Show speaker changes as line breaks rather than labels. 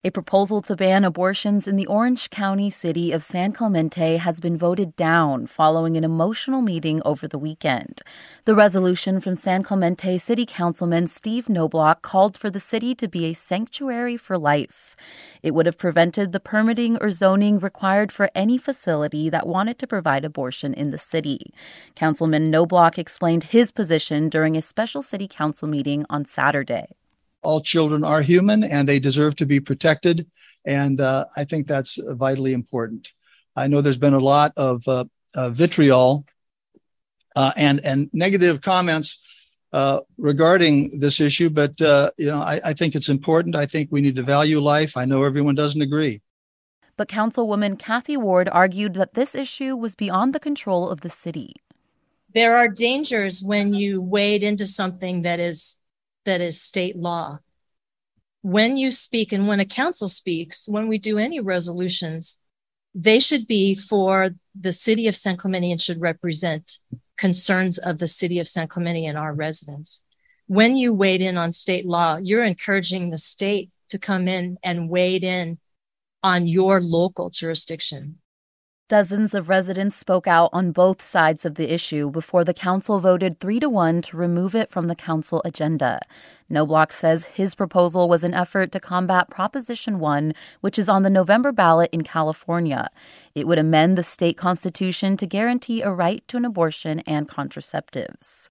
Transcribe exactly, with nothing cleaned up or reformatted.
A proposal to ban abortions in the Orange County city of San Clemente has been voted down following an emotional meeting over the weekend. The resolution from San Clemente City Councilman Steve Knobloch called for the city to be a sanctuary for life. It would have prevented the permitting or zoning required for any facility that wanted to provide abortion in the city. Councilman Knobloch explained his position during a special city council meeting on Saturday.
All children are human and they deserve to be protected. And uh, I think that's vitally important. I know there's been a lot of uh, uh, vitriol uh, and, and negative comments uh, regarding this issue. But, uh, you know, I, I think it's important. I think we need to value life. I know everyone doesn't agree.
But Councilwoman Kathy Ward argued that this issue was beyond the control of the city.
There are dangers when you wade into something that is that is state law. When you speak and when a council speaks, when we do any resolutions, they should be for the city of San Clemente and should represent concerns of the city of San Clemente and our residents. When you wade in on state law, you're encouraging the state to come in and wade in on your local jurisdiction.
Dozens of residents spoke out on both sides of the issue before the council voted three to one to remove it from the council agenda. Knobloch says his proposal was an effort to combat Proposition one, which is on the November ballot in California. It would amend the state constitution to guarantee a right to an abortion and contraceptives.